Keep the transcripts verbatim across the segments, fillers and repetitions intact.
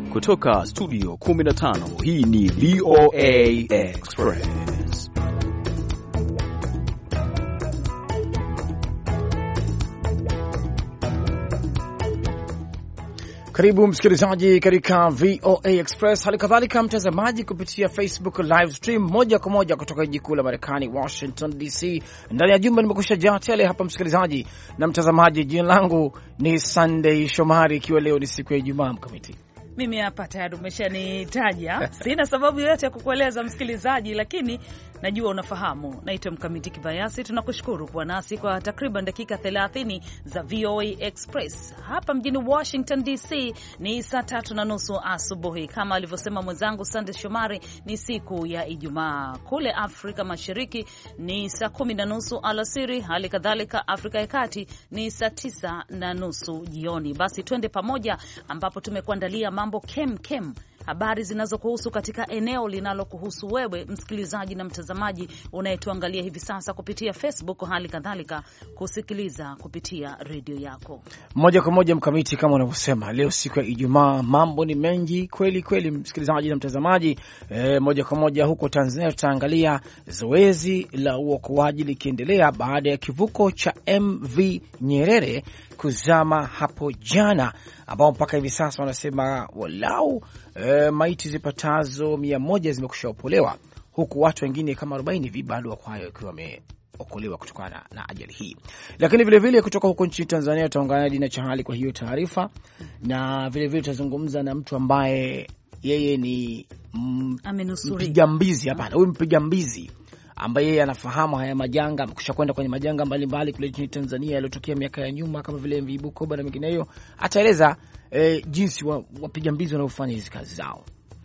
Kutoka studio kumi na tano, hii ni V O A Express. Karibu msikilizaji katika V O A Express, hali kadhalika mtazamaji kupitia Facebook live stream moja kwa moja kutoka jiji kuu la Marekani, Washington D C. Ndani ya jumba nimekusha jaa tele hapa msikilizaji na mtazamaji. Jina langu ni Sunday Shomari, ikiwa leo ni siku ya Ijumaa. Mkamiti, mimi hapa tayari umeshanitaja, sina sababu yoyote ya kukueleza msikilizaji, lakini najua unafahamu. Naitwa Mkamiti Kibayasi. Tunakushukuru kwa nasi kwa takriban dakika thelathini za V O A Express. Hapa mjini Washington D C ni saa tatu na nusu asubuhi. Kama alivyosema mwenzangu Sunday Shomari, ni siku ya Ijumaa. Kule Afrika Mashariki ni saa kumi na nusu alasiri, hali kadhalika Afrika ya Kati ni saa tisa na nusu jioni. Basi twende pamoja, ambapo tumekuandalia mambo kem kem, habari zinazokuhusu katika eneo linalokuhusu wewe msikilizaji na mtazamaji unayetuangalia hivi sasa kupitia Facebook, hali kadhalika kusikiliza kupitia redio yako moja kwa moja. Mkamiti, kama unavyosema, leo siku ya Ijumaa, mambo ni mengi kweli kweli msikilizaji na mtazamaji. E, moja kwa moja huko Tanzania tutaangalia zoezi la uokoaji likiendelea baada ya kivuko cha M V Nyerere kuzama hapo jana, ambao mpaka hivi sasa wanasema walau e, maiti zipatazo mia moja zimekushaopolewa, huku watu wengine kama arobaini hivi bado wako hayo wakiwa wameokolewa kutokana na ajali hii. Lakini vile vile kutoka huko nchini Tanzania tutaungana na Dina Chahali kwa hiyo taarifa, na vile vile tutazungumza na mtu ambaye yeye ni mpiga mbizi. Hapana, huyu mpiga mbizi ambaye yeye anafahamu haya majanga, amekwisha kwenda kwenye majanga mbalimbali kule nchini Tanzania yaliyotokea miaka ya nyuma kama vile M V Bukoba na mengineyo. Ataeleza e, jinsi wapiga mbizi wanaofanya hizi kazi zao.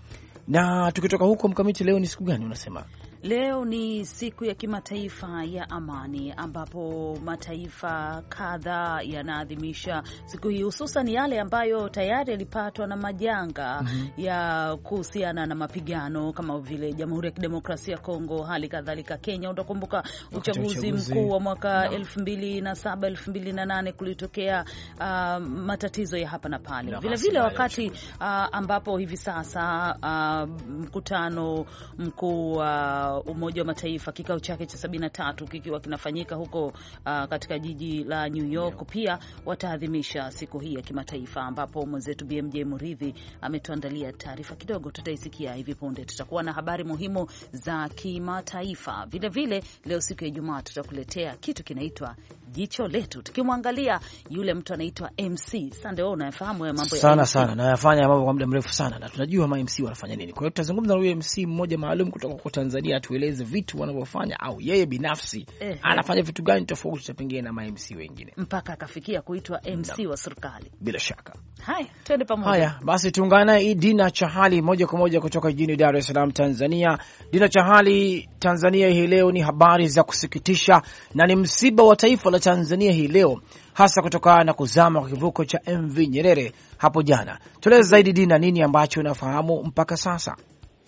Na tukitoka huko, Mkamiti, leo ni siku gani unasema? Leo ni siku ya kimataifa ya amani, ambapo mataifa kadhaa yanaadhimisha siku hii, hususan yale ambayo tayari yalipatwa na majanga mm -hmm. ya kuhusiana na mapigano, kama vile Jamhuri ya Kidemokrasia ya Kongo, hali kadhalika Kenya. Utakumbuka uchaguzi mkuu wa mwaka elfu mbili na saba elfu mbili na nane kulitokea uh, matatizo ya hapa na pale. No, vile vile wakati uh, ambapo hivi sasa uh, mkutano mkuu wa uh, Umoja wa Mataifa kikao chake cha sabini na tatu kikiwa kinafanyika huko uh, katika jiji la New York, yeah. Pia wataadhimisha siku hii ya kimataifa, ambapo mwenzetu B M J Muridhi ametuandalia taarifa kidogo, tutaisikia hivi punde. Tutakuwa na habari muhimu za kimataifa. Vile vile leo siku ya Ijumaa tutakuletea kitu kinaitwa Jicho Letu, tukimwangalia yule mtu anaitwa M C. Sasa ndio unafahamu ya mambo ya sana M C. sana na yafanya mambo kwa muda mrefu sana, na tunajua ma M C wanafanya nini. Kwa hiyo tutazungumza na huyo M C mmoja maalum kutoka kwa Tanzania, tueleze vitu wanavyofanya, au yeye binafsi eh, anafanya vitu gani tofauti pengine na ma M C wengine, mpaka akafikia kuitwa M C no. wa serikali. Bila shaka. Haya, twende pamoja. Haya, basi tuungane na Dina Chahali moja kwa moja kutoka jijini Dar es Salaam, Tanzania. Dina Chahali, Tanzania hii leo ni habari za kusikitisha na ni msiba wa taifa la Tanzania hii leo, hasa kutokana na kuzama kwa kivuko cha M V Nyerere hapo jana. Tueleze zaidi Dina, nini ambacho unafahamu mpaka sasa?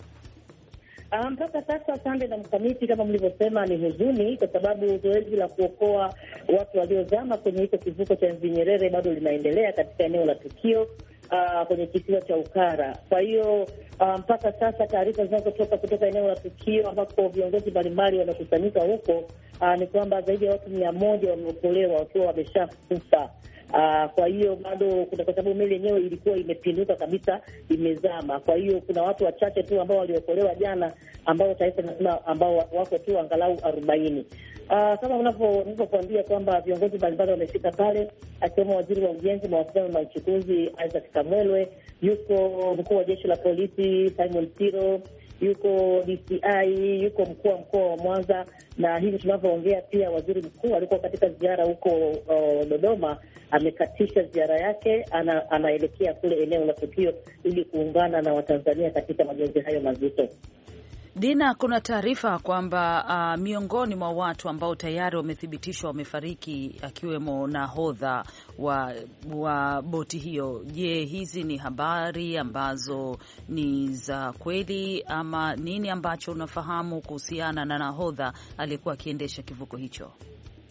Mpaka um, sasa Sande na Mkamiti, kama mlivyosema, ni huzuni kwa sababu zoezi la kuokoa watu waliozama kwenye hicho kivuko cha M V Nyerere bado linaendelea katika eneo la tukio uh, kwenye kisiwa cha Ukara. Kwa hiyo uh, mpaka sasa taarifa zinazotoka kutoka eneo la tukio ambapo viongozi mbalimbali wamekusanyika huko uh, ni kwamba zaidi ya watu mia moja wameokolewa wakiwa wameshakufa. Uh, kwa hiyo bado kuna, kwa sababu meli yenyewe ilikuwa imepinduka kabisa, imezama. Kwa hiyo kuna watu wachache tu ambao waliokolewa jana, ambao taifa nasema ambao wako tu angalau arobaini. Uh, kama unavyokuambia kwamba viongozi mbalimbali wamefika pale, akiwemo waziri wa ujenzi, mawasiliano na uchukuzi Isaac Kamwelwe, yuko mkuu wa jeshi la polisi Simon Siro, yuko D C I, yuko mkuu wa mkoa wa Mwanza, na hivi tunavyoongea pia waziri mkuu alikuwa katika ziara huko uh, Dodoma. Amekatisha ziara yake, ana, anaelekea kule eneo la tukio ili kuungana na Watanzania katika majonzi hayo mazito. Dina, kuna taarifa kwamba uh, miongoni mwa watu ambao tayari wamethibitishwa wamefariki akiwemo nahodha wa, wa boti hiyo. Je, hizi ni habari ambazo ni za kweli ama nini ambacho unafahamu kuhusiana na nahodha aliyekuwa akiendesha kivuko hicho?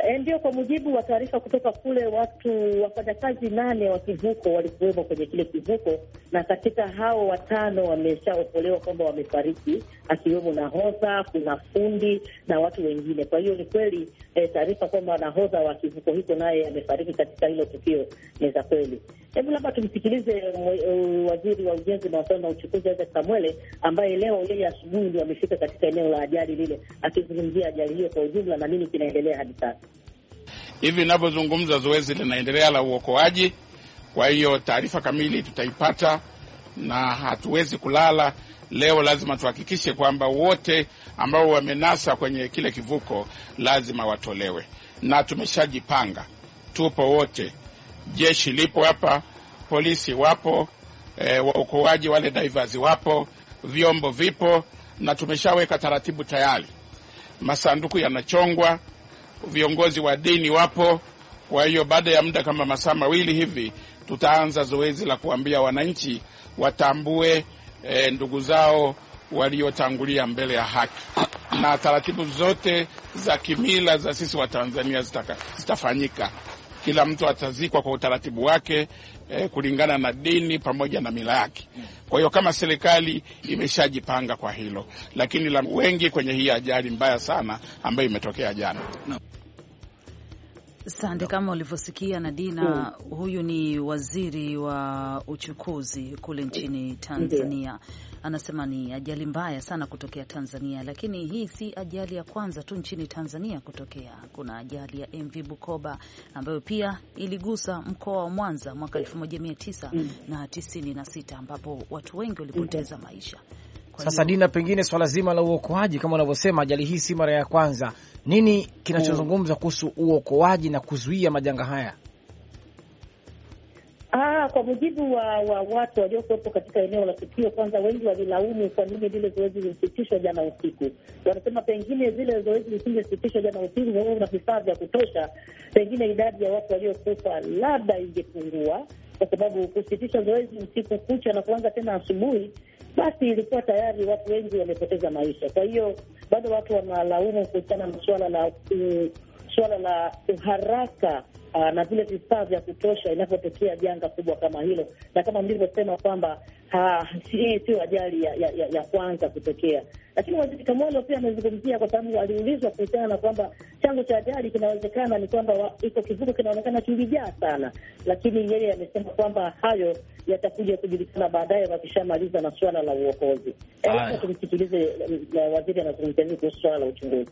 E, ndio, kwa mujibu wa taarifa kutoka kule, watu wafanyakazi nane wa kivuko walikuwemo kwenye kile kivuko, na katika hao watano wameshaokolewa kwamba wamefariki, akiwemo nahodha, kuna fundi na watu wengine. Kwa hiyo ni kweli e, taarifa kwamba nahodha wa kivuko hicho naye amefariki katika hilo tukio ni za kweli. Hebu labda tumsikilize uh, waziri wa ujenzi, mawasiliano na uchukuzi Isaac Kamwele, ambaye leo yeye asubuhi ndio amefika katika eneo la ajali lile, akizungumzia ajali hiyo kwa ujumla na nini kinaendelea hadi sasa. Hivi ninavyozungumza zoezi linaendelea la uokoaji. Kwa hiyo taarifa kamili tutaipata na hatuwezi kulala. Leo lazima tuhakikishe kwamba wote ambao wamenasa kwenye kile kivuko lazima watolewe. Na tumeshajipanga. Tupo wote. Jeshi lipo hapa, polisi wapo, e, waokoaji wale divers wapo, vyombo vipo, na tumeshaweka taratibu tayari. Masanduku yanachongwa, viongozi wa dini wapo. Kwa hiyo baada ya muda kama masaa mawili hivi tutaanza zoezi la kuambia wananchi watambue e, ndugu zao waliotangulia mbele ya haki. Na taratibu zote za kimila za sisi wa Tanzania zitaka, zitafanyika. Kila mtu atazikwa kwa utaratibu wake e, kulingana na dini pamoja na mila yake. Kwa hiyo kama serikali imeshajipanga kwa hilo, lakini la wengi kwenye hii ajali mbaya sana ambayo imetokea jana. No. Sande, kama ulivyosikia Nadina, mm. huyu ni waziri wa uchukuzi kule nchini Tanzania. Anasema ni ajali mbaya sana kutokea Tanzania, lakini hii si ajali ya kwanza tu nchini Tanzania kutokea. Kuna ajali ya M V Bukoba ambayo pia iligusa mkoa wa Mwanza mwaka elfu moja mia tisa tisini na sita ambapo watu wengi walipoteza maisha. Kwa sasa Dina, pengine swala zima la uokoaji kama unavyosema, ajali hii si mara ya kwanza. Nini kinachozungumza kuhusu uokoaji na kuzuia majanga haya? Ah, kwa mujibu wa, wa watu waliokuwepo katika eneo la tukio, kwanza wengi walilaumu kwa nini zile zoezi zilisitishwa jana usiku. Wanasema pengine zile zoezi zisingesitishwa jana usiku na vifaa vya kutosha, pengine idadi ya watu waliokufa labda ingepungua, kwa sababu kusitisha zoezi usiku kucha na kuanza tena asubuhi, basi ilikuwa tayari watu wengi wamepoteza maisha. Kwa hiyo bado watu wanalaumu kuhusiana na swala la uh, swala la uharaka uh, na vile vifaa vya kutosha inapotokea janga kubwa kama hilo. Na kama mlivyosema kwamba hii sio ajali ya, ya, ya, ya kwanza kutokea. Lakini waziri Kamwele pia amezungumzia, kwa sababu aliulizwa kuhusiana na kwamba chanzo cha ajali kinawezekana ni kwamba iko kivuko kinaonekana kilijaa sana, lakini yeye amesema kwamba hayo yatakuja kujulikana baadaye wakishamaliza na swala la uokozi. Hebu tumsikilize waziri anazungumzia kuhusu swala la uchunguzi.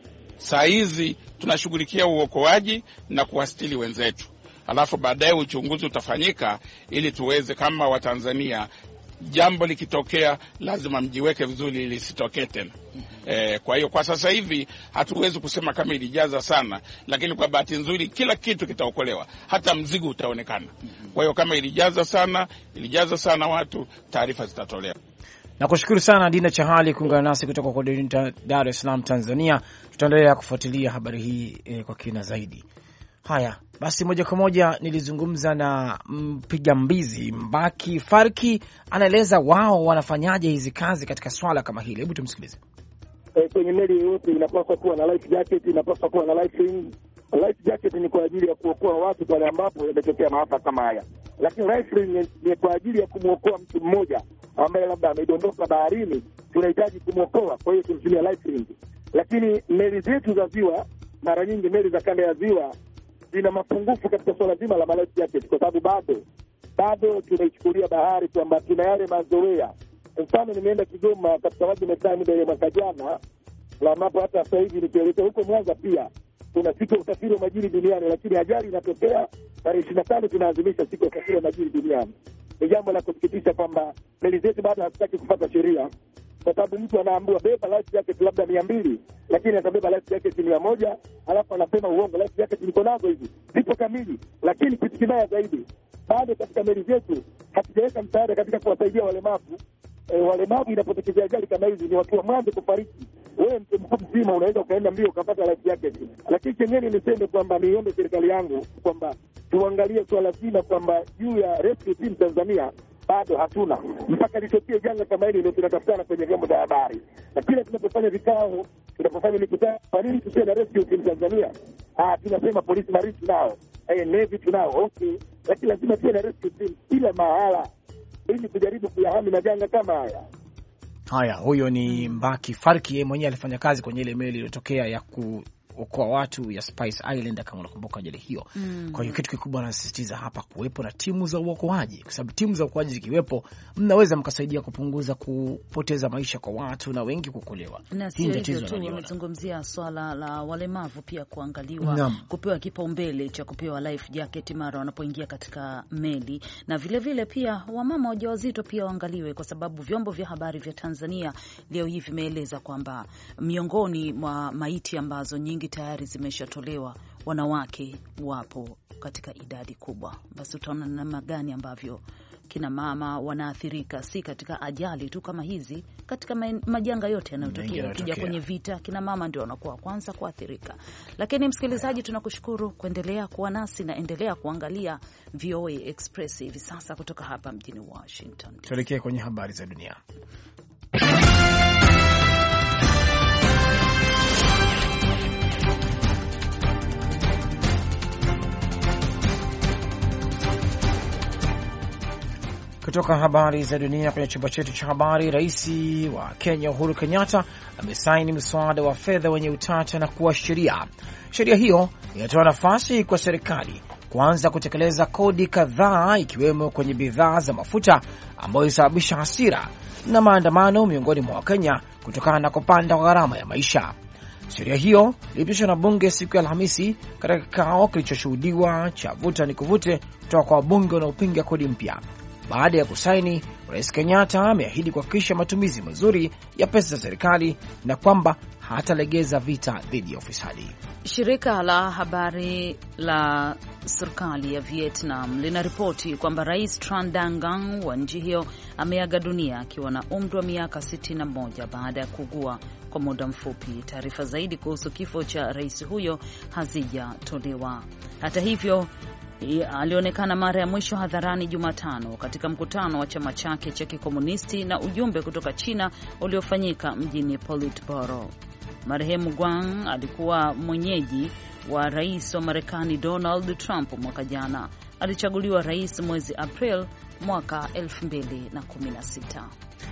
Saa hizi tunashughulikia uokoaji na kuwastili wenzetu, alafu baadaye uchunguzi utafanyika ili tuweze kama Watanzania, jambo likitokea lazima mjiweke vizuri ili lisitokee tena. E, kwa hiyo kwa sasa hivi hatuwezi kusema kama ilijaza sana, lakini kwa bahati nzuri kila kitu kitaokolewa, hata mzigo utaonekana. Kwa hiyo kama ilijaza sana, ilijaza sana watu, taarifa zitatolewa. Nakushukuru sana Dina Chahali kuungana nasi kutoka kwa Dar es Salaam, Tanzania. Tutaendelea kufuatilia habari hii e, kwa kina zaidi. Haya, basi moja kwa moja nilizungumza na mpiga mbizi Mbaki Farki, anaeleza wao wanafanyaje hizi kazi katika swala kama hili. Hebu tumsikilize. E, kwenye meli yote inapaswa kuwa na life jacket, inapaswa kuwa na life ring. Life jacket ni kwa ajili ya kuokoa watu pale ambapo yametokea maafa kama haya, lakini life ring ni kwa ajili ya kumwokoa mtu mmoja ambaye labda amedondoka baharini, tunahitaji kumwokoa, kwa hiyo tunatumia life ring. Lakini meli zetu za ziwa, mara nyingi meli za kanda ya ziwa zina mapungufu katika swala zima la life jacket, kwa sababu bado bado tunaichukulia bahari kwamba tuna yale mazoea. Mfano, nimeenda Kigoma katika maji metaa muda ya mwaka jana, la mapo hata sasa hivi nikielekea huko Mwanza pia tuna siku ya usafiri wa majini duniani, lakini ajali inatokea tarehe ishirini na tano tunaadhimisha siku ya usafiri wa majini duniani. Ni jambo la kusikitisha kwamba meli zetu bado hazitaki kufuata sheria, kwa sababu mtu anaambiwa beba life jacket labda mia mbili, lakini atabeba life jacket mia moja, alafu anasema uongo, life jacket niko nazo hizi zipo kamili. Lakini kitu kibaya zaidi, bado katika meli zetu hatujaweka msaada katika kuwasaidia walemavu. E, walemavu inapotokea ajali kama hizi ni watu wa mwanzo kufariki. Wewe mtu mzima unaweza ukaenda mbio ukapata life jacket. Lakini chenyewe niseme kwamba niombe serikali yangu kwamba tuangalie swala zima kwamba juu ya rescue team Tanzania bado hatuna, mpaka litokee janga kama hili ndio tunatafutana kwenye vyombo vya habari. Na kila tunapofanya vikao tunapofanya mikutano, kwa nini tusiwe na rescue team Tanzania? Ah, tunasema polisi marine tunao, eh, navy tunao, okay, lakini lazima tuwe na rescue team kila mahala ili kujaribu kuyahami majanga kama haya. Haya, huyo ni Mbaki Farki, yeye mwenyewe alifanya kazi kwenye ile meli iliyotokea ya ku okoa watu ya Spice Island kama unakumbuka ajali hiyo. Mm. Kwa hiyo kitu kikubwa anasisitiza hapa kuwepo na timu za uokoaji, kwa sababu timu za uokoaji zikiwepo mnaweza mkasaidia kupunguza kupoteza maisha kwa watu na wengi kuokolewa. Na sio hivyo tu, wamezungumzia swala la walemavu pia kuangaliwa, Nam. kupewa kipaumbele cha kupewa life jacket mara wanapoingia katika meli, na vile vile pia wamama wajawazito pia waangaliwe, kwa sababu vyombo vya habari vya Tanzania leo hivi vimeeleza kwamba miongoni mwa maiti ambazo nyingi tayari zimeshatolewa, wanawake wapo katika idadi kubwa. Basi utaona namna gani ambavyo kina mama wanaathirika, si katika ajali tu kama hizi, katika majanga yote yanayotokea. Ukija kwenye vita, kina mama ndio wanakuwa kwanza kuathirika. Lakini msikilizaji, tunakushukuru kuendelea kuwa nasi na endelea kuangalia V O A Express hivi sasa kutoka hapa mjini Washington. Tuelekee kwenye habari za dunia. Kutoka habari za dunia kwenye chumba chetu cha habari, rais wa Kenya Uhuru Kenyatta amesaini mswada wa fedha wenye utata na kuwa sheria. Sheria hiyo inatoa nafasi kwa serikali kuanza kutekeleza kodi kadhaa, ikiwemo kwenye bidhaa za mafuta, ambayo ilisababisha hasira na maandamano miongoni mwa Wakenya kutokana na kupanda kwa gharama ya maisha. Sheria hiyo ilipitishwa na bunge siku ya Alhamisi katika kikao kilichoshuhudiwa cha vuta ni kuvute kutoka kwa wabunge wanaopinga kodi mpya. Baada ya kusaini, Rais Kenyatta ameahidi kuhakikisha matumizi mazuri ya pesa za serikali na kwamba hatalegeza vita dhidi ya ufisadi. Shirika la habari la serikali ya Vietnam linaripoti kwamba Rais Tran Dang Ngang wa nchi hiyo ameaga dunia akiwa na umri wa miaka sitini na moja baada ya kuugua kwa muda mfupi. Taarifa zaidi kuhusu kifo cha rais huyo hazijatolewa. Hata hivyo, alionekana mara ya mwisho hadharani Jumatano katika mkutano wa chama chake cha kikomunisti na ujumbe kutoka China uliofanyika mjini Politburo. Marehemu Guang alikuwa mwenyeji wa rais wa Marekani Donald Trump mwaka jana. Alichaguliwa rais mwezi April mwaka elfu mbili na kumi na sita.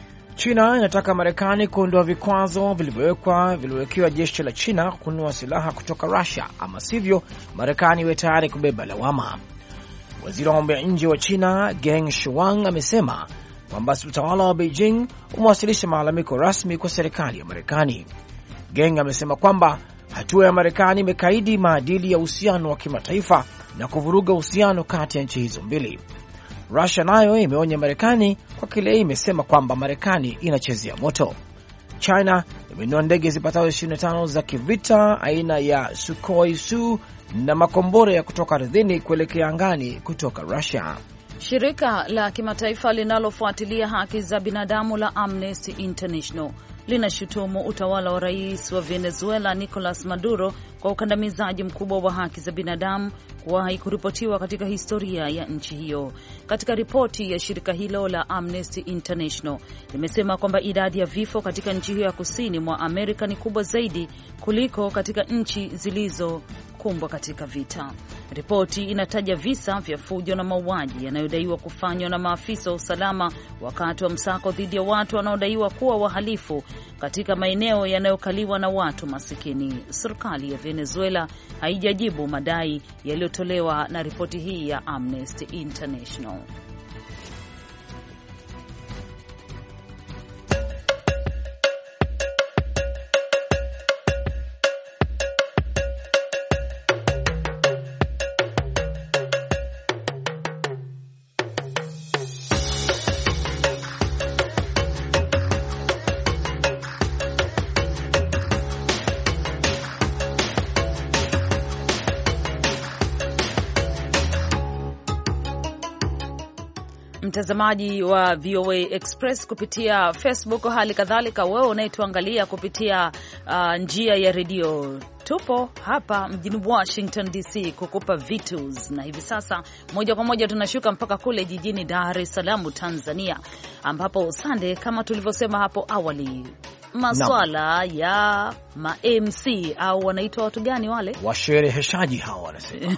China inataka Marekani kuondoa vikwazo vilivyowekwa vilivyowekewa jeshi la China kununua silaha kutoka Russia, ama sivyo Marekani iwe tayari kubeba lawama. Waziri wa mambo ya nje wa China Geng Shuang amesema kwamba utawala wa Beijing umewasilisha malalamiko rasmi kwa serikali ya Marekani. Geng amesema kwamba hatua ya Marekani imekaidi maadili ya uhusiano wa kimataifa na kuvuruga uhusiano kati ya nchi hizo mbili. Russia nayo imeonya Marekani kwa kile imesema kwamba Marekani inachezea moto. China imenunua ndege zipatazo ishirini na tano za kivita aina ya Sukhoi Su na makombora ya kutoka ardhini kuelekea angani kutoka Russia. Shirika la kimataifa linalofuatilia haki za binadamu la Amnesty International linashutumu utawala wa rais wa Venezuela Nicolas Maduro kwa ukandamizaji mkubwa wa haki za binadamu kuwahi kuripotiwa katika historia ya nchi hiyo. Katika ripoti ya shirika hilo la Amnesty International limesema kwamba idadi ya vifo katika nchi hiyo ya kusini mwa Amerika ni kubwa zaidi kuliko katika nchi zilizo kumbwa katika vita. Ripoti inataja visa vya fujo na mauaji yanayodaiwa kufanywa na maafisa wa usalama wakati wa msako dhidi ya watu wanaodaiwa kuwa wahalifu katika maeneo yanayokaliwa na watu masikini. Serikali ya Venezuela haijajibu madai yaliyotolewa na ripoti hii ya Amnesty International. Mtazamaji wa V O A Express kupitia Facebook, hali kadhalika wewe unayetuangalia kupitia uh, njia ya redio, tupo hapa mjini Washington D C kukupa vitus, na hivi sasa moja kwa moja tunashuka mpaka kule jijini Dar es Salaam Tanzania, ambapo Sande, kama tulivyosema hapo awali, maswala no. ya ma M C au wanaitwa watu gani wale? Washereheshaji hao wanasema.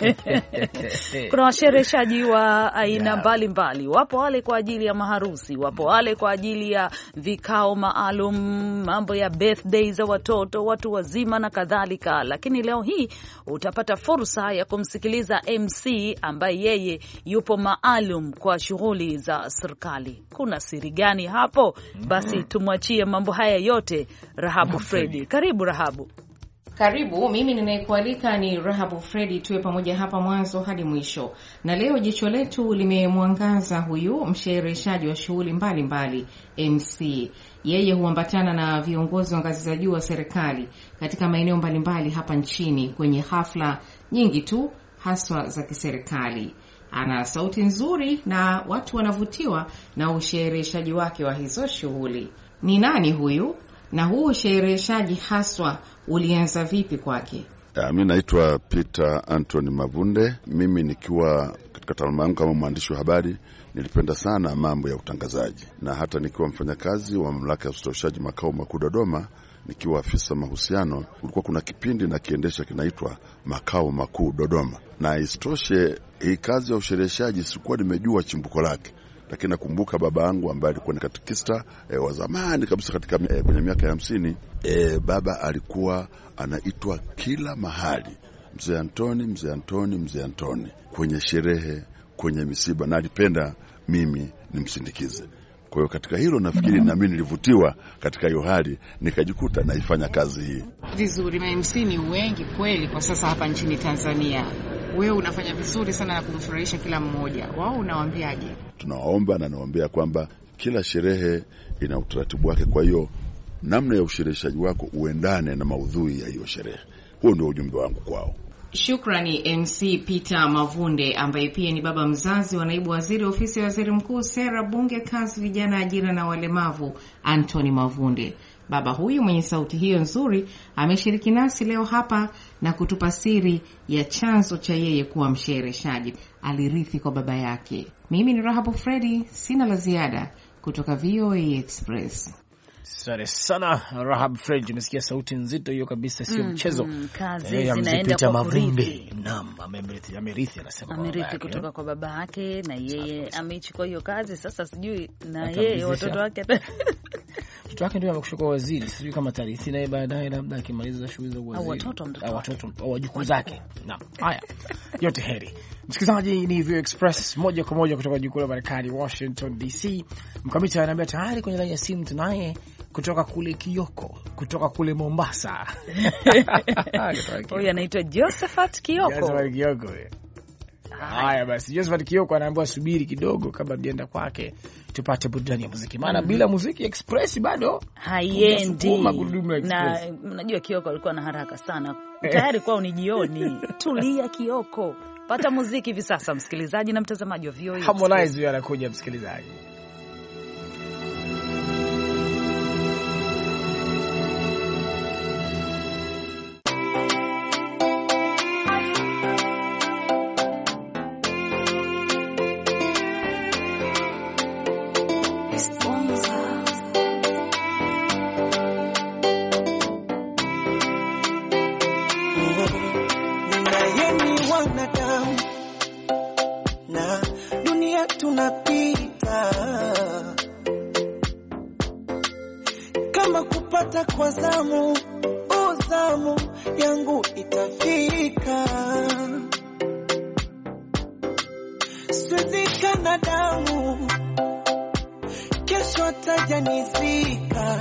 Kuna washereheshaji wa aina mbalimbali. Yeah. Wapo wale kwa ajili ya maharusi, wapo wale kwa ajili ya vikao maalum, mambo ya birthday za watoto, watu wazima na kadhalika. Lakini leo hii utapata fursa ya kumsikiliza M C ambaye yeye yupo maalum kwa shughuli za serikali. Kuna siri gani hapo? Basi tumwachie mambo haya yote Rahabu Fredi. Karibu Rahabu. Karibu, mimi ninayekualika ni Rahabu Fredi, tuwe pamoja hapa mwanzo hadi mwisho. Na leo jicho letu limemwangaza huyu mshereheshaji wa shughuli mbalimbali M C. Yeye huambatana na viongozi wa ngazi za juu wa serikali katika maeneo mbalimbali hapa nchini kwenye hafla nyingi tu haswa za kiserikali. Ana sauti nzuri na watu wanavutiwa na ushereheshaji wake wa hizo shughuli. Ni nani huyu? Na huu ushereheshaji haswa ulianza vipi kwake? Mimi naitwa Peter Anthony Mavunde. Mimi nikiwa katika taaluma yangu kama mwandishi wa habari, nilipenda sana mambo ya utangazaji. Na hata nikiwa mfanyakazi wa mamlaka ya ustawishaji makao makuu Dodoma, nikiwa afisa mahusiano, kulikuwa kuna kipindi na kiendesha kinaitwa makao makuu Dodoma. Na isitoshe hii kazi ya ushereheshaji sikuwa nimejua chimbuko lake. Lakini nakumbuka baba yangu ambaye alikuwa ni katekista e, wa zamani kabisa katika e, kwenye miaka ya hamsini, e, baba alikuwa anaitwa kila mahali Mzee Antoni, Mzee Antoni, Mzee Antoni, kwenye sherehe, kwenye misiba, na alipenda mimi nimsindikize. Kwa hiyo katika hilo nafikiri na mimi nilivutiwa katika hiyo hali, nikajikuta naifanya kazi hii. Vizuri, M C ni wengi kweli kwa sasa hapa nchini Tanzania. Wewe unafanya vizuri sana na kumfurahisha kila mmoja. Wao unawaambiaje? Tunawaomba na nawaambia kwamba kila sherehe ina utaratibu wake, kwa hiyo namna ya ushereheshaji wako uendane na maudhui ya hiyo sherehe. Huo ndio ujumbe wangu kwao. Shukrani M C Peter Mavunde, ambaye pia ni baba mzazi wa naibu waziri ofisi ya waziri mkuu, sera, bunge, kazi, vijana, ajira na walemavu, Anthony Mavunde. Baba huyu mwenye sauti hiyo nzuri ameshiriki nasi leo hapa na kutupa siri ya chanzo cha yeye kuwa mshereheshaji. Alirithi kwa baba yake. Mimi ni Rahabu Fredi, sina la ziada kutoka V O A Express. Sare sana Rahab Fred, umesikia sauti nzito hiyo kabisa, sio mm, mchezo. Mm, kazi e, zinaenda kwa kurithi. Naam, amerithi, amerithi anasema. Amerithi kutoka kwa baba yake na yeye amechukua hiyo kazi, sasa sijui na yeye watoto wake. Mtoto wake ndio amekushukua waziri, sijui kama tarithi naye baadaye labda akimaliza shughuli za waziri. Au watoto mtoto. Au watoto au wajukuu zake. Naam. Haya. Yote heri. Msikilizaji, ni V O Express moja kwa moja kutoka jikuu la Marekani, Washington D C. Mkamiti ananiambia tayari kwenye laini ya simu tunaye kutoka kule Kioko, kutoka kule Mombasa. Huyu anaitwa Josephat Kioko. Josephat Kioko. Haya basi, Josephat Kioko anaambiwa subiri kidogo kabla tuende kwake tupate burudani ya muziki. Maana mm -hmm. bila muziki Express bado haiendi. Na unajua Kioko alikuwa na haraka sana. Tayari kwao ni jioni. Tulia Kioko. Pata muziki hivi sasa, msikilizaji na mtazamaji wa V O A. Harmonize anakuja, msikilizaji. Kama kupata kwa zamu, uzamu yangu itafika. Siwezi kana damu, kesho tajanizika.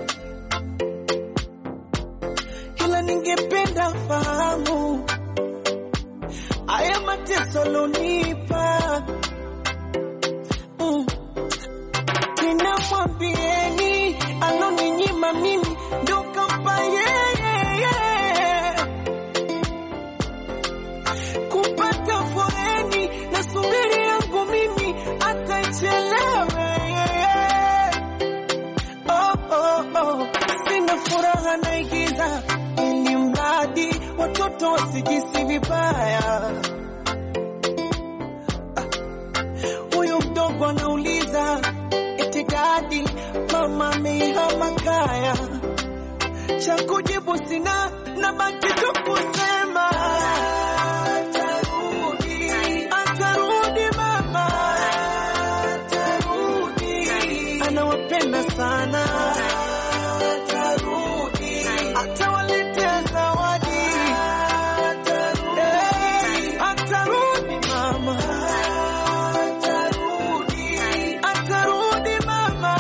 Ila ningependa fahamu haya mateso lonipa. Mm. Ninamwambieni aloninyima mimi ndo kampa yeye. Kupata foreni na subiri yangu mimi atachelewe. Oh, oh, oh. Sina furaha naigiza ili mradi watoto wasijisi vibaya. Huyu mdogo anauliza eti dadi mama amehama kaya. cha kujibu sina, na baki tu kusema atarudi, atarudi mama, atarudi, anawapenda sana, atarudi, atawaletea zawadi, atarudi, atarudi mama, atarudi, atarudi mama,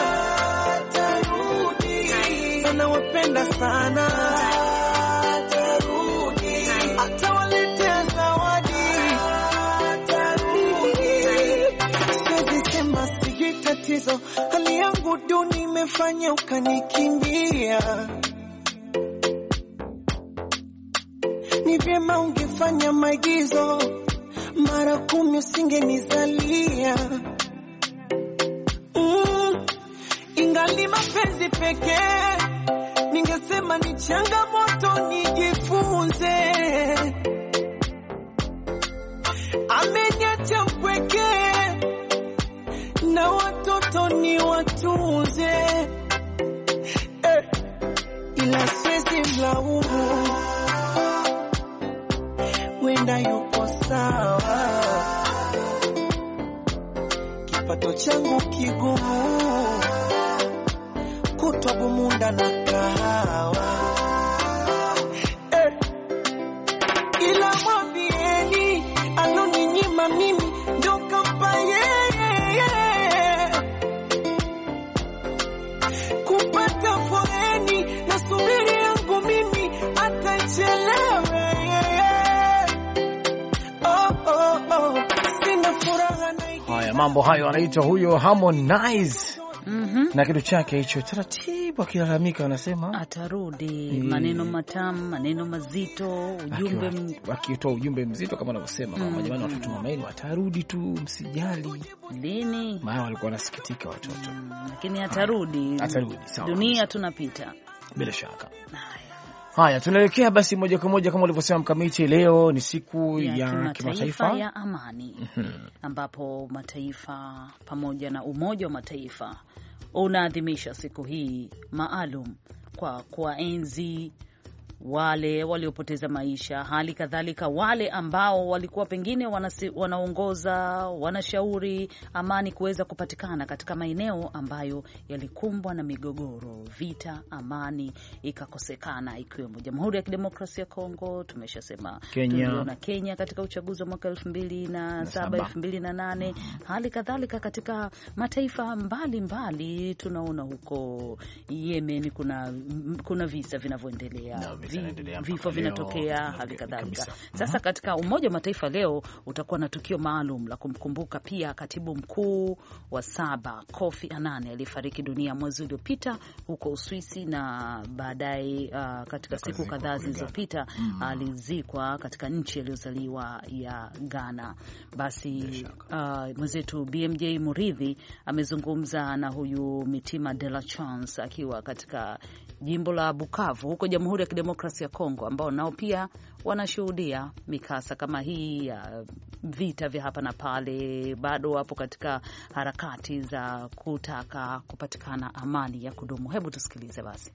atarudi, anawapenda sana, atarudi, atawaletea zawadi, atarudi. Siwezi sema sijui tatizo, hali yangu duni imefanya ukanikimbia. Ni vyema ungefanya maigizo, mara kumi usingenizalia. Mm, ingali mapenzi pekee, ningesema ni changamoto nijifunze. Ameniacha mpweke na watoto ni watunze, eh, ila siwezi mlaumu, wenda yupo sawa, kipato changu kigumu, kutwa bumunda na kahawa, eh, ila mwambieni aloninyima mimi ndo kampa yeye, kupata foreni na subiri yangu mimi atachelewe. Oh, oh, oh, sina furaha na haya mambo hayo, anaitwa huyo Harmonize. Mhm. Na kitu chake hicho taratibu akilalamika anasema atarudi, mm. maneno matamu, maneno mazito, ujumbe wakitoa ujumbe mzito kama anavyosema mm. mama, jamani watoto mama yenu atarudi tu, msijali. Lini? Maana walikuwa wanasikitika watoto. Mm, lakini atarudi. Atarudi, sawa. Dunia tunapita. Bila shaka. Haya. Haya, tunaelekea basi moja kwa moja kama ulivyosema Mkamiti, leo ni siku ya, ya kimataifa ya amani. Mm-hmm. Ambapo mataifa pamoja na Umoja wa Mataifa unaadhimisha siku hii maalum kwa kuwaenzi wale waliopoteza maisha, hali kadhalika wale ambao walikuwa pengine wanasi, wanaongoza, wanashauri amani kuweza kupatikana katika maeneo ambayo yalikumbwa na migogoro, vita, amani ikakosekana, ikiwemo Jamhuri ya Kidemokrasia ya Kongo, tumeshasema Kenya na Kenya katika uchaguzi wa mwaka elfu mbili na saba elfu mbili na nane, hali kadhalika katika mataifa mbali mbali tunaona huko Yemen kuna kuna visa vinavyoendelea no, vifo vinatokea, hali kadhalika. Sasa katika Umoja wa Mataifa leo utakuwa na tukio maalum la kumkumbuka pia katibu mkuu wa saba Kofi Annan aliyefariki dunia mwezi uliopita huko Uswisi, na baadaye uh, katika siku kadhaa zilizopita mm. alizikwa katika nchi aliyozaliwa ya Ghana. Basi uh, mwenzetu B M J Muridhi amezungumza na huyu Mitima de la Chance akiwa katika jimbo la Bukavu huko Jamhuri ya Kidemokrasia ya Kongo, ambao nao pia wanashuhudia mikasa kama hii ya vita vya hapa na pale, bado wapo katika harakati za kutaka kupatikana amani ya kudumu. Hebu tusikilize basi.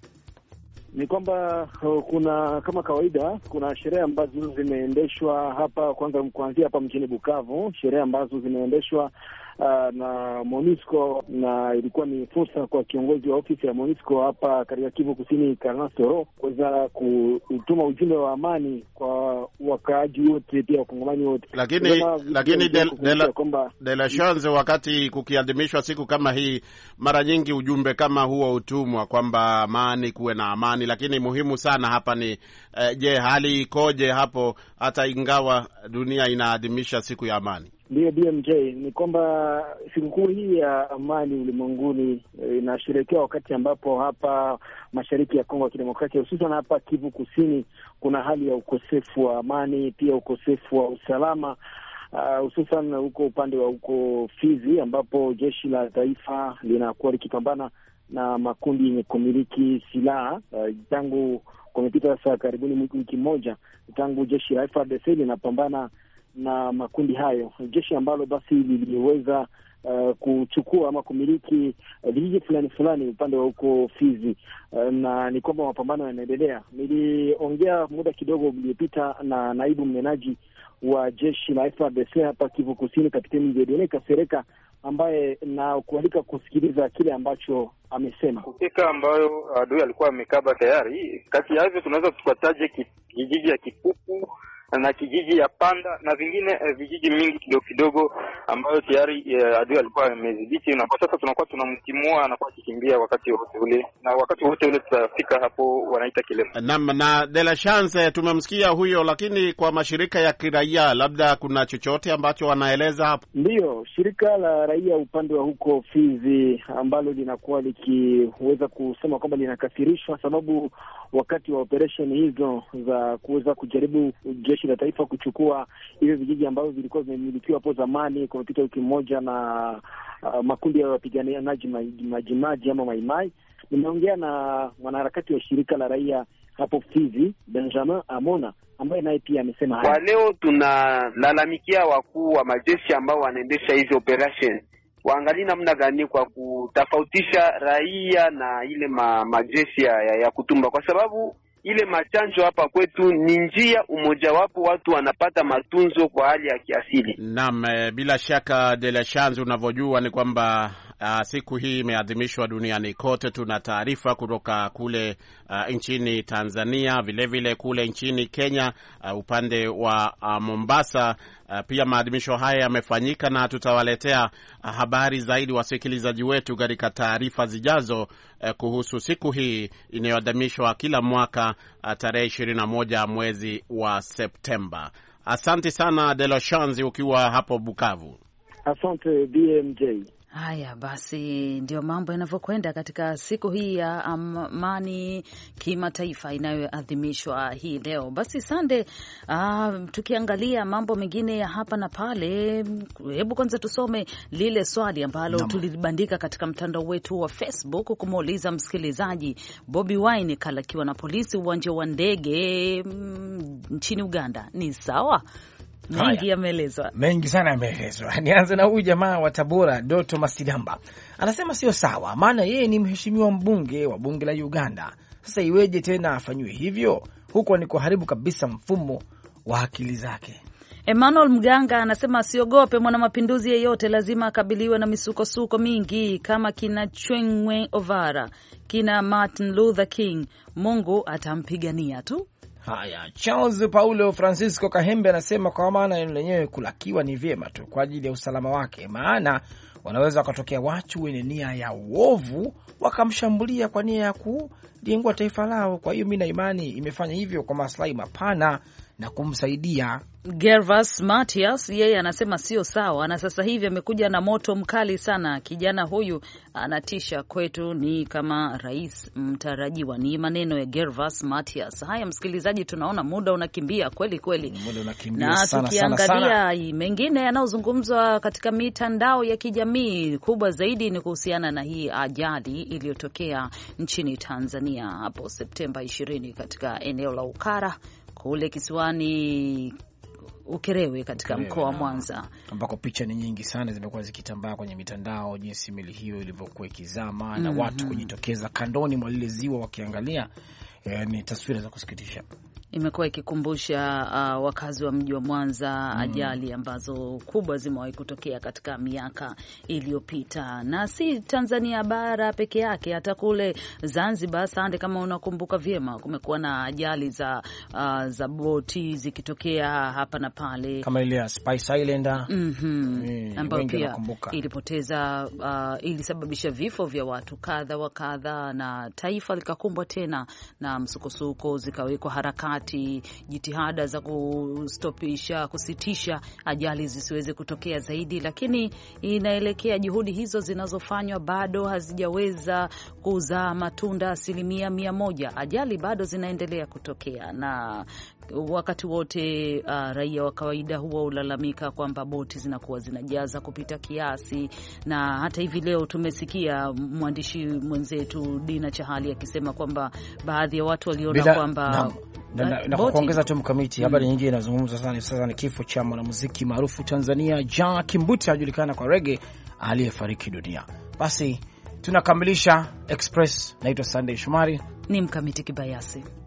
Ni kwamba kuna kama kawaida kuna sherehe ambazo zimeendeshwa hapa, kwanza kuanzia hapa mjini Bukavu, sherehe ambazo zimeendeshwa Uh, na MONUSCO, na ilikuwa ni fursa kwa kiongozi wa ofisi ya MONUSCO hapa katika Kivu Kusini, Karnasoro, kuweza kutuma ujumbe wa amani kwa wakaaji wote, pia wakongomani wote. Lakini lakini de, de, la, de la chance, wakati kukiadhimishwa siku kama hii, mara nyingi ujumbe kama huo utumwa kwamba amani, kuwe na amani, lakini muhimu sana hapa ni eh, je, hali ikoje hapo hata ingawa dunia inaadhimisha siku ya amani? Ndiyo B M J, ni kwamba sikukuu hii ya amani ulimwenguni inasherehekea wakati ambapo hapa mashariki ya Kongo ya Kidemokrasia, hususan hapa Kivu Kusini, kuna hali ya ukosefu wa amani, pia ukosefu wa usalama, hususan uh, huko upande wa huko Fizi, ambapo jeshi la taifa linakuwa likipambana na makundi yenye kumiliki silaha uh, tangu kumepita sasa karibuni wiki moja tangu jeshi la F A R D C linapambana na makundi hayo, jeshi ambalo basi liliweza uh, kuchukua ama kumiliki uh, vijiji fulani fulani upande wa huko Fizi, uh, na ni kwamba mapambano yanaendelea. Niliongea muda kidogo uliopita na naibu mnenaji wa jeshi la F A R D C hapa Kivu Kusini, Kapteni Dieudonne Kasereka, ambaye na kualika kusikiliza kile ambacho amesema. Kufika ambayo adui alikuwa amekaba tayari, kati ya hivyo tunaweza tukataje kijiji ya Kipupu na kijiji ya Panda na vingine eh, vijiji mingi kidogo kidogo ambayo tayari eh, adui alikuwa amedhibiti, na kwa sasa tunakuwa tunamtimua anakuwa akikimbia wakati wote ule, na wakati wote ule tutafika hapo wanaita Kilema. Naam, na de la chance tumemsikia huyo, lakini kwa mashirika ya kiraia labda kuna chochote ambacho wanaeleza hapo? Ndiyo, shirika la raia upande wa huko Fizi ambalo linakuwa likiweza kusema kwamba linakasirishwa sababu wakati wa operation hizo za kuweza kujaribu jeshi la taifa kuchukua hizo vijiji ambavyo vilikuwa vimemilikiwa hapo zamani kwa kupita wiki moja na uh, makundi ya wapiganaji majimaji ama maimai. Nimeongea na mwanaharakati wa shirika la raia hapo Fizi, Benjamin Amona, ambaye naye pia amesema haya. Kwa leo tunalalamikia wakuu wa majeshi ambao wanaendesha hizo operation waangalie namna gani kwa kutofautisha raia na ile ma, majeshi ya, ya, ya kutumba, kwa sababu ile machanjo hapa kwetu ni njia umoja wapo watu wanapata matunzo kwa hali ya kiasili. Naam, bila shaka de la chance, unavyojua ni kwamba uh, siku hii imeadhimishwa duniani kote. Tuna taarifa kutoka kule uh, nchini Tanzania, vile vile kule nchini Kenya, uh, upande wa uh, Mombasa. Uh, pia maadhimisho haya yamefanyika na tutawaletea uh, habari zaidi wasikilizaji wetu katika taarifa zijazo uh, kuhusu siku hii inayoadhimishwa kila mwaka uh, tarehe ishirini na moja mwezi wa Septemba. Asante sana de la chance ukiwa hapo Bukavu. Asante B M J. Haya basi, ndio mambo yanavyokwenda katika siku hii ya amani kimataifa inayoadhimishwa hii leo. Basi Sande, uh, tukiangalia mambo mengine ya hapa na pale, hebu kwanza tusome lile swali ambalo no. tulibandika katika mtandao wetu wa Facebook kumuuliza msikilizaji Bobby Wine kalakiwa na polisi uwanja wa ndege mm, nchini Uganda ni sawa? Mengi yameelezwa. Mengi sana yameelezwa. Nianze na huyu jamaa wa Tabora, Doto Masidamba. Anasema sio sawa, maana yeye ni mheshimiwa mbunge wa bunge la Uganda. Sasa iweje tena afanywe hivyo? Huko ni kuharibu kabisa mfumo wa akili zake. Emmanuel Mganga anasema siogope mwana mapinduzi yeyote, lazima akabiliwe na misukosuko mingi kama kina Chwengwe Ovara, kina Martin Luther King. Mungu atampigania tu. Haya, Charles Paulo Francisco Kahembe anasema kwa maana neno lenyewe kulakiwa ni vyema tu kwa ajili ya usalama wake, maana wanaweza wakatokea watu wenye nia ya uovu wakamshambulia kwa nia ya kuliengua taifa lao. Kwa hiyo mimi na imani imefanya hivyo kwa maslahi mapana na kumsaidia. Gervas Matias yeye anasema sio sawa, na sasa hivi amekuja na moto mkali sana. Kijana huyu anatisha, kwetu ni kama rais mtarajiwa. Ni maneno ya Gervas Matias. Haya msikilizaji, tunaona muda unakimbia kweli kweli, muda unakimbia na sana, tukiangalia sana, sana. mengine yanayozungumzwa katika mitandao ya kijamii, kubwa zaidi ni kuhusiana na hii ajali iliyotokea nchini Tanzania hapo Septemba ishirini katika eneo la Ukara kule kisiwani Ukerewe katika mkoa wa Mwanza, ambako picha ni nyingi sana zimekuwa zikitambaa kwenye mitandao jinsi meli hiyo ilivyokuwa ikizama mm-hmm. na watu kujitokeza kandoni mwa lile ziwa wakiangalia. E, ni taswira za kusikitisha. Imekuwa ikikumbusha uh, wakazi wa mji wa Mwanza mm. ajali ambazo kubwa zimewahi kutokea katika miaka iliyopita, na si Tanzania bara peke yake, hata kule Zanzibar. Sande, kama unakumbuka vyema, kumekuwa na ajali za uh, za boti zikitokea hapa na pale, kama ile ya Spice Islander mm-hmm. e, ambayo pia ilipoteza uh, ilisababisha vifo vya watu kadha wa kadha, na taifa likakumbwa tena na msukosuko, zikawekwa harakati, jitihada za kustopisha, kusitisha ajali zisiweze kutokea zaidi, lakini inaelekea juhudi hizo zinazofanywa bado hazijaweza kuzaa matunda asilimia mia moja. Ajali bado zinaendelea kutokea, na wakati wote uh, raia wa kawaida huwa ulalamika kwamba boti zinakuwa zinajaza kupita kiasi, na hata hivi leo tumesikia mwandishi mwenzetu Dina Chahali akisema kwamba baadhi ya watu waliona kwamba Na, na kwa kuongeza tu mkamiti, habari mm. nyingine inazungumzwa sana sasa ni kifo cha mwanamuziki maarufu Tanzania Ja Kimbuti, anajulikana kwa reggae, aliyefariki dunia. Basi tunakamilisha Express. Naitwa Sunday Shumari, ni mkamiti Kibayasi.